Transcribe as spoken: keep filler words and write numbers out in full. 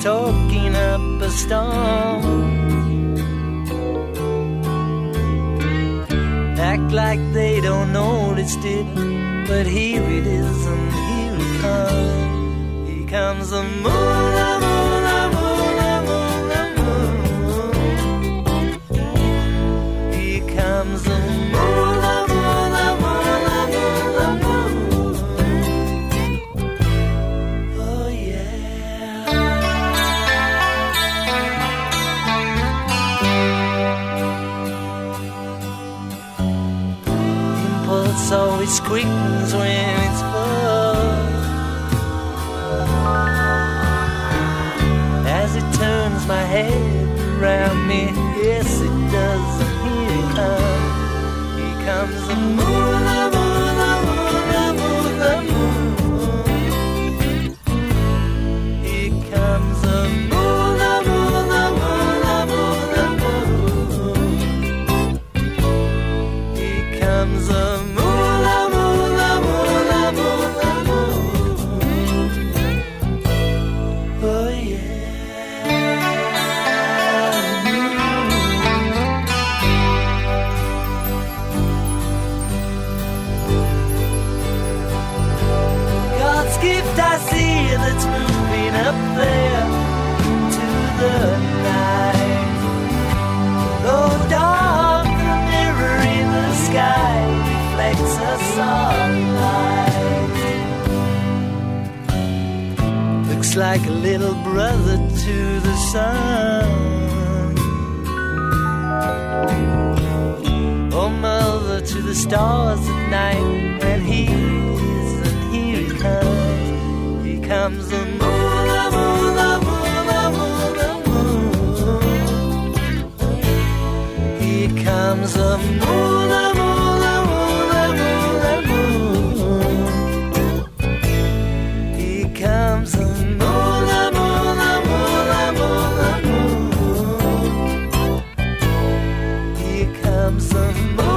talking up a storm. Act like they don't notice it, but here it is and here it comes. Here comes the moon, the moon, the moon, the moon, the moon. Here comes the moon, the moon, the moon, the moon, the moon. Oh yeah. Impulse always quickens when it's full. As it turns my head around me, yes it does, and here it comes. Here comes the moon, the moon, the moon, the moon, the moon. Here comes the moon, the moon, the moon, the moon, the moon. Here comes the moon, the moon, the moon, the moon, the moon. Oh yeah. God's gift I see that's moving up there to the night. Though dark, the mirror in the sky reflects a sunlight. Looks like a little brother to the sun. Oh, mother to the stars at night. And here it is, and here it comes. Here comes the moon, the moon, the moon, the moon, the moon. Here comes the moon, the moon, the moon, the moon, the moon. Here comes the moon, the moon, the moon, the moon, the moon. Here comes the moon.